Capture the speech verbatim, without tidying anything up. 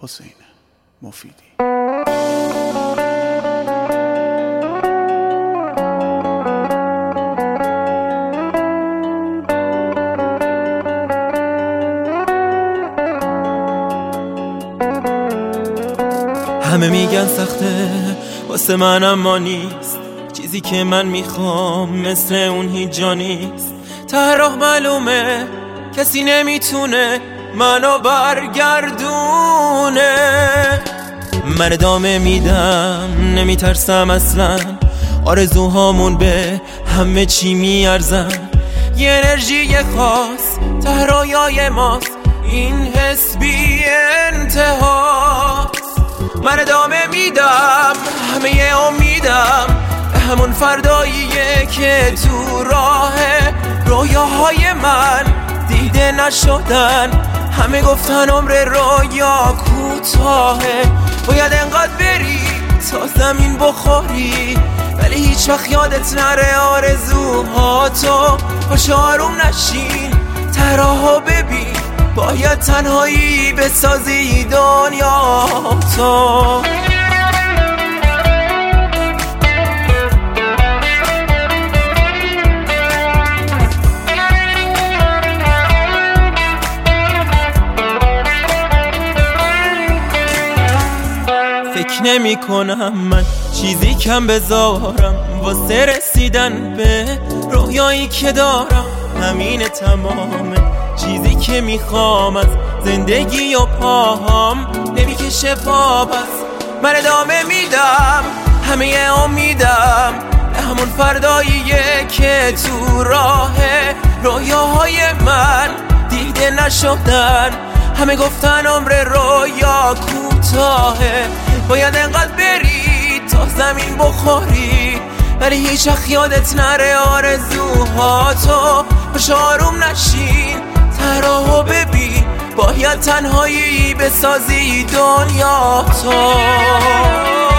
حسین مفیدی. همه میگن سخته واسه من اما نیست، چیزی که من میخوام مثل اون هیچ جا نیست. ته راه معلومه کسی نمیتونه منو برگردونه. من ادامه میدم نمیترسم اصلا، آرزوهامون به همه چی میارزن. یه انرژی خاص ته رایای ماست، این حس بی انتهاست. من ادامه میدم همه امیدم به همون فرداییه که تو راه رویاهای من دیده نشدن. همه گفتن عمر رویا کوتاهه، باید انقدر بری تا زمین بخوری، ولی هیچ وقت یادت نره آرزوهاتو. باش آروم نشین تراها ببین، باید تنهایی بسازی دنیا تو. فکر نمی کنم من چیزی کم بذارم واسه رسیدن به رویایی که دارم. همین تمامه چیزی که میخوام از زندگی و پاهام نمیکشه پا. پس من ادامه میدم همه امیدم به همون فرداییه که تو راه رویاهای من دیده نشدن. همه گفتن عمر رویا کوتاهه، باید انقدر بری تا زمین بخوری، ولی هیچ وقت یادت نره آرزوهاتو. باش آروم نشین تراهو ببین، باید تنهایی بسازی دنیا تو.